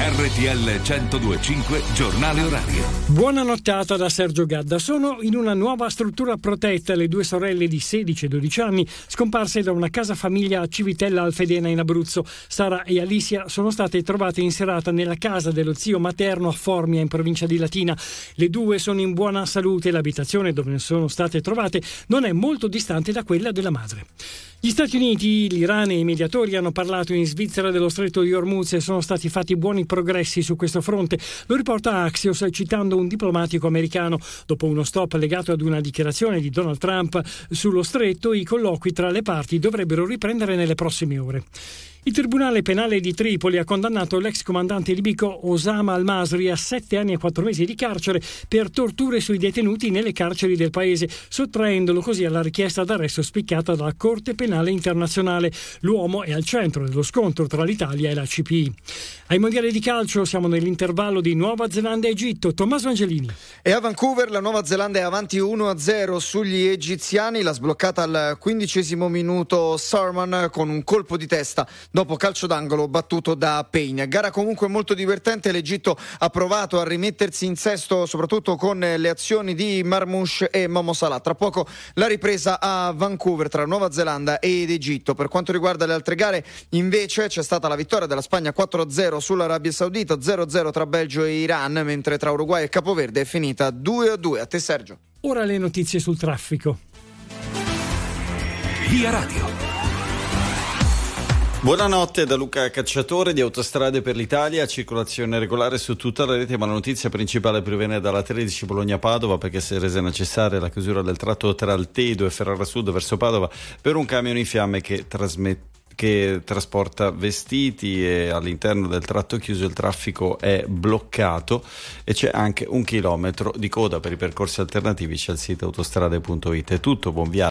RTL 102.5 Giornale Orario. Buona nottata da Sergio Gadda. Sono in una nuova struttura protetta le due sorelle di 16 e 12 anni scomparse da una casa famiglia a Civitella Alfedena in Abruzzo. Sara e Alicia sono state trovate in serata nella casa dello zio materno a Formia in provincia di Latina. Le due sono in buona salute e l'abitazione dove sono state trovate non è molto distante da quella della madre. Gli Stati Uniti, l'Iran e i mediatori hanno parlato in Svizzera dello stretto di Hormuz e sono stati fatti buoni progressi su questo fronte. Lo riporta Axios citando un diplomatico americano. Dopo uno stop legato ad una dichiarazione di Donald Trump sullo stretto, i colloqui tra le parti dovrebbero riprendere nelle prossime ore. Il Tribunale Penale di Tripoli ha condannato l'ex comandante libico Osama al-Masri a 7 anni e 4 mesi di carcere per torture sui detenuti nelle carceri del paese, sottraendolo così alla richiesta d'arresto spiccata dalla Corte Penale Internazionale. L'uomo è al centro dello scontro tra l'Italia e la CPI. Ai mondiali di calcio siamo nell'intervallo di Nuova Zelanda-Egitto. Tommaso Angelini. E a Vancouver la Nuova Zelanda è avanti 1-0 sugli egiziani, l'ha sbloccata al 15° minuto Sarman con un colpo di testa dopo calcio d'angolo battuto da Payne. Gara comunque molto divertente, l'Egitto ha provato a rimettersi in sesto soprattutto con le azioni di Marmoush e Momo Salah. Tra poco la ripresa a Vancouver tra Nuova Zelanda ed Egitto. Per quanto riguarda le altre gare invece c'è stata la vittoria della Spagna 4-0 sull'Arabia Saudita, 0-0 tra Belgio e Iran, mentre tra Uruguay e Capoverde è finita 2-2. A te Sergio. Ora le notizie sul traffico. Via Radio. Buonanotte da Luca Cacciatore di Autostrade per l'Italia, circolazione regolare su tutta la rete, ma la notizia principale proviene dalla 13 Bologna-Padova perché si è resa necessaria la chiusura del tratto tra Altedo e Ferrara Sud verso Padova per un camion in fiamme che trasporta vestiti, e all'interno del tratto chiuso il traffico è bloccato e c'è anche 1 chilometro di coda. Per i percorsi alternativi c'è il sito autostrade.it. È tutto, buon viaggio.